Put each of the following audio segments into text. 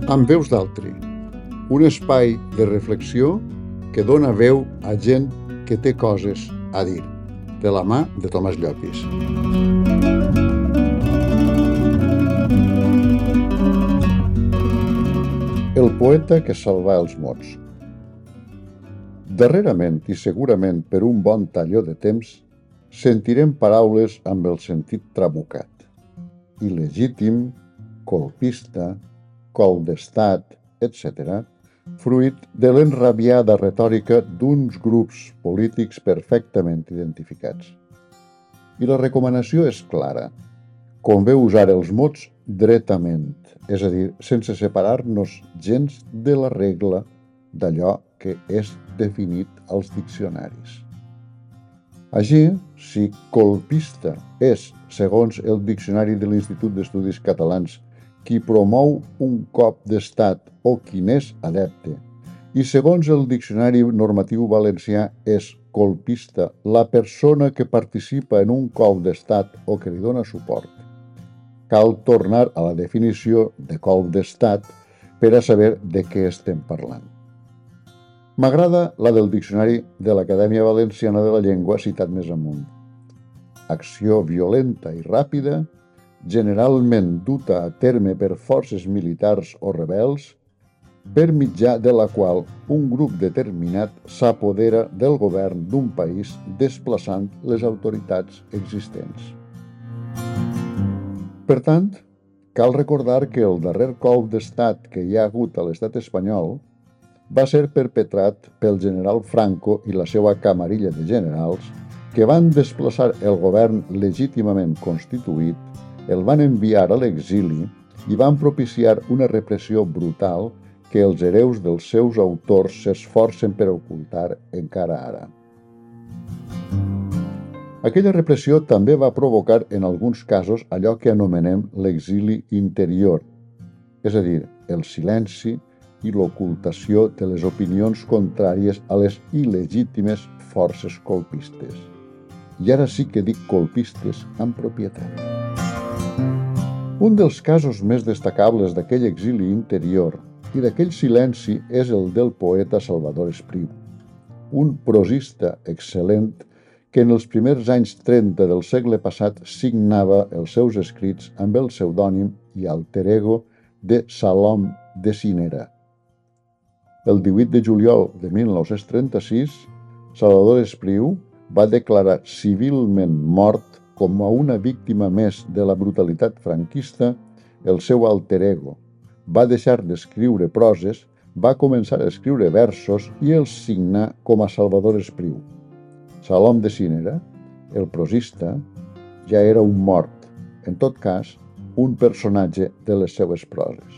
Amb veus d'altri, un espai de reflexió que dona veu a gent que té coses a dir, de la mà de Tomàs Llopis. El poeta que salvà els mots. Darrerament, i segurament per un bon talló de temps, sentirem paraules amb el sentit trabucat. Il·legítim, colpista, cop d'estat, etc., fruit de l'enrabiada retòrica d'uns grups polítics perfectament identificats. I la recomanació és clara. Convé usar els mots dretament, és a dir, sense separar-nos gens de la regla d'allò que és definit als diccionaris. Així, si colpista és, segons el diccionari de l'Institut d'Estudis Catalans, qui promou un cop d'estat o qui n'és adepte, i segons el diccionari normatiu valencià és colpista la persona que participa en un cop d'estat o que li dona suport, cal tornar a la definició de cop d'estat per a saber de què estem parlant. M'agrada la del diccionari de l'Acadèmia Valenciana de la Llengua citat més amunt. Acció violenta i ràpida, generalment duta a terme per forces militars o rebels, per mitjà de la qual un grup determinat s'apodera del govern d'un país desplaçant les autoritats existents. Per tant, cal recordar que el darrer cop d'estat que hi ha hagut a l'estat espanyol va ser perpetrat pel general Franco i la seva camarilla de generals que van desplaçar el govern legítimament constituït, el van enviar a l'exili i van propiciar una repressió brutal que els hereus dels seus autors s'esforcen per ocultar encara ara. Aquella repressió també va provocar en alguns casos allò que anomenem l'exili interior, és a dir, el silenci i l'ocultació de les opinions contràries a les il·legítimes forces colpistes. I ara sí que dic colpistes amb propietat. Un dels casos més destacables d'aquell exili interior i d'aquell silenci és el del poeta Salvador Espriu, un prosista excel·lent que en els primers anys 30 del segle passat signava els seus escrits amb el pseudònim i alter ego de Salom de Cinera. El 18 de juliol de 1936, Salvador Espriu va declarar civilment mort com a una víctima més de la brutalitat franquista el seu alter ego. Va deixar d'escriure proses, va començar a escriure versos i els signà com a Salvador Espriu. Salom de Cinera, el prosista, ja era un mort, en tot cas, un personatge de les seues proses.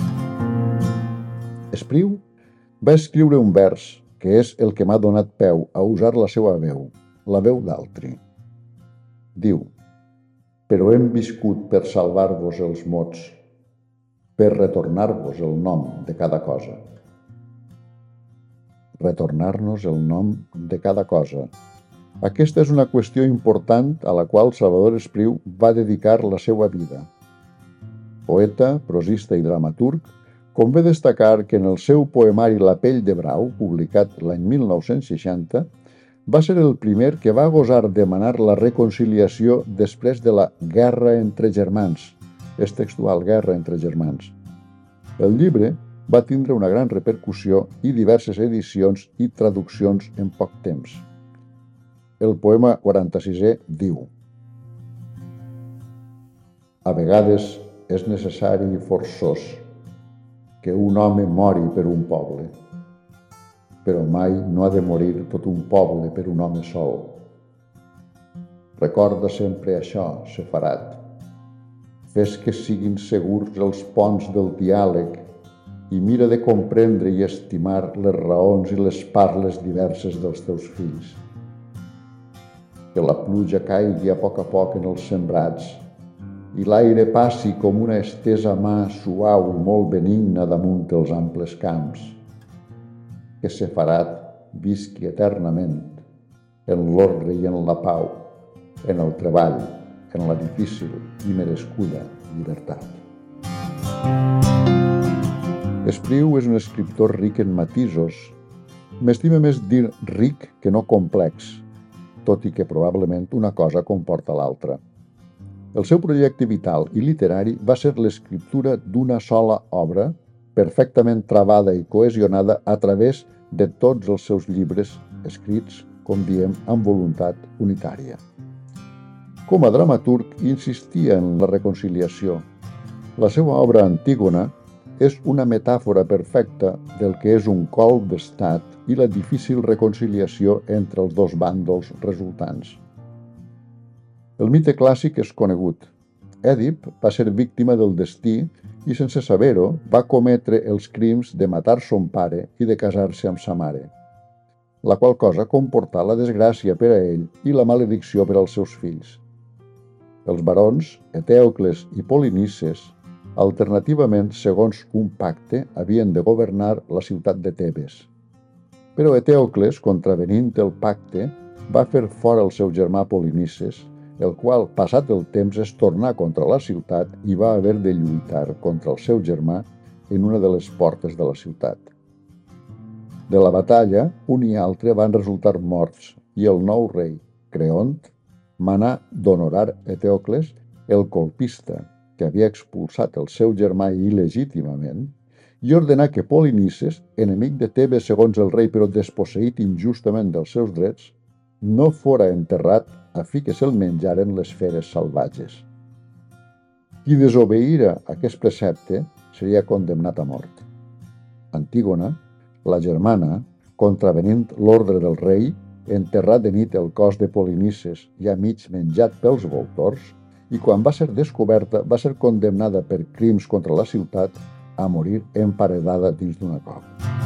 Espriu va escriure un vers que és el que m'ha donat peu a usar la seva veu, la veu d'altri. Diu: «Però hem viscut per salvar-vos els mots, per retornar-vos el nom de cada cosa». Retornar-nos el nom de cada cosa. Aquesta és una qüestió important a la qual Salvador Espriu va dedicar la seva vida. Poeta, prosista i dramaturg, convé destacar que en el seu poemari La pell de brau, publicat l'any 1960, va ser el primer que va gosar demanar la reconciliació després de la guerra entre germans. És textual, guerra entre germans. El llibre va tindre una gran repercussió i diverses edicions i traduccions en poc temps. El poema 46è diu: «A vegades és necessari i forçós que un home mori per un poble, però mai no ha de morir tot un poble per un home sol. Recorda sempre això, Sefarat. Fes que siguin segurs els ponts del diàleg i mira de comprendre i estimar les raons i les parles diverses dels teus fills. Que la pluja caigui a poc en els sembrats i l'aire passi com una estesa mà suau i molt benigna damunt els amples camps. Que Sefarat visqui eternament en l'ordre i en la pau, en el treball, en la difícil i merescuda llibertat». Espriu és un escriptor ric en matisos. M'estima més dir ric que no complex, tot i que probablement una cosa comporta l'altra. El seu projecte vital i literari va ser l'escriptura d'una sola obra, perfectament travada i cohesionada a través de tots els seus llibres escrits, com diem, amb voluntat unitària. Com a dramaturg insistia en la reconciliació. La seva obra Antígona és una metàfora perfecta del que és un colp d'estat i la difícil reconciliació entre els dos bàndols resultants. El mite clàssic és conegut. Èdip va ser víctima del destí i, sense saber-ho, va cometre els crims de matar son pare i de casar-se amb sa mare, la qual cosa comportà la desgràcia per a ell i la maledicció per als seus fills. Els barons, Eteocles i Polinices, alternativament, segons un pacte, havien de governar la ciutat de Tebes. Però Eteocles, contravenint el pacte, va fer fora el seu germà Polinices, el qual, passat el temps, es tornà contra la ciutat i va haver de lluitar contra el seu germà en una de les portes de la ciutat. De la batalla, un i altre van resultar morts i el nou rei, Creont, manà d'honorar Eteocles, el colpista, que havia expulsat el seu germà il·legítimament, i ordenà que Polinices, enemic de Tebes segons el rei però desposseït injustament dels seus drets, no fora enterrat a fi que se'l menjaren les feres salvatges. Qui desobeïra aquest precepte seria condemnat a mort. Antígona, la germana, contravenint l'ordre del rei, enterrà de nit el cos de Polinices, ja mig menjat pels voltors, i quan va ser descoberta va ser condemnada per crims contra la ciutat a morir emparedada dins d'una cova.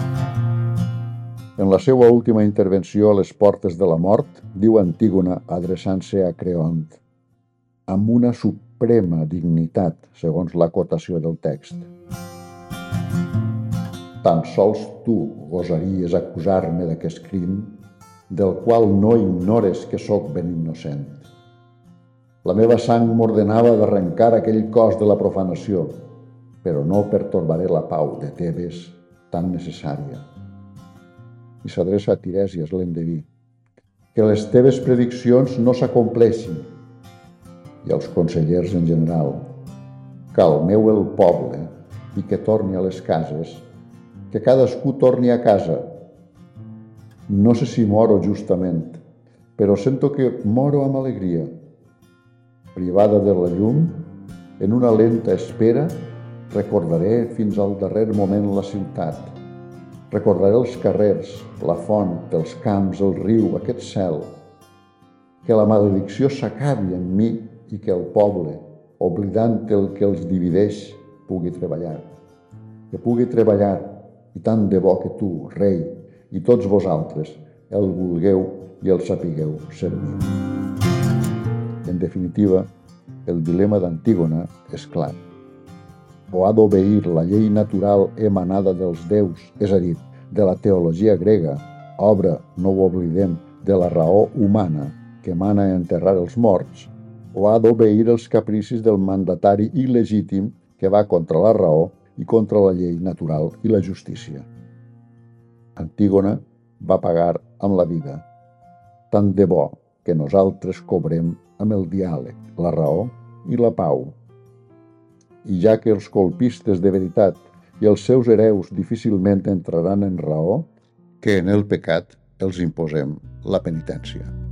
En la seva última intervenció a les portes de la mort, diu Antígona adreçant-se a Creont, amb una suprema dignitat, segons l'acotació del text. Tan sols tu gosaries acusar-me d'aquest crim, del qual no ignores que sóc ben innocent. La meva sang m'ordenava d'arrencar aquell cos de la profanació, però no pertorbaré la pau de Tebes tan necessària. I s'adreça a Tiresias, l'endeví, que les teves prediccions no s'acompleixin, i als consellers en general, calmeu el poble i que torni a les cases, que cadascú torni a casa. No sé si moro justament, però sento que moro amb alegria. Privada de la llum, en una lenta espera, recordaré fins al darrer moment la ciutat. Recordaré els carrers, la font, els camps, el riu, aquest cel. Que la maledicció s'acabi en mi i que el poble, oblidant el que els divideix, pugui treballar. Que pugui treballar, i tant de bo que tu, rei, i tots vosaltres, el vulgueu i el sapigueu servir. En definitiva, el dilema d'Antígona és clar. O ha d'obeir la llei natural emanada dels déus, és a dir, de la teologia grega, obra, no ho oblidem, de la raó humana que mana a enterrar els morts, o ha d'obeir els capricis del mandatari il·legítim que va contra la raó i contra la llei natural i la justícia. Antígona va pagar amb la vida. Tant de bo que nosaltres cobrem amb el diàleg, la raó i la pau. I ja que els colpistes de veritat i els seus hereus difícilment entraran en raó, que en el pecat els imposem la penitència.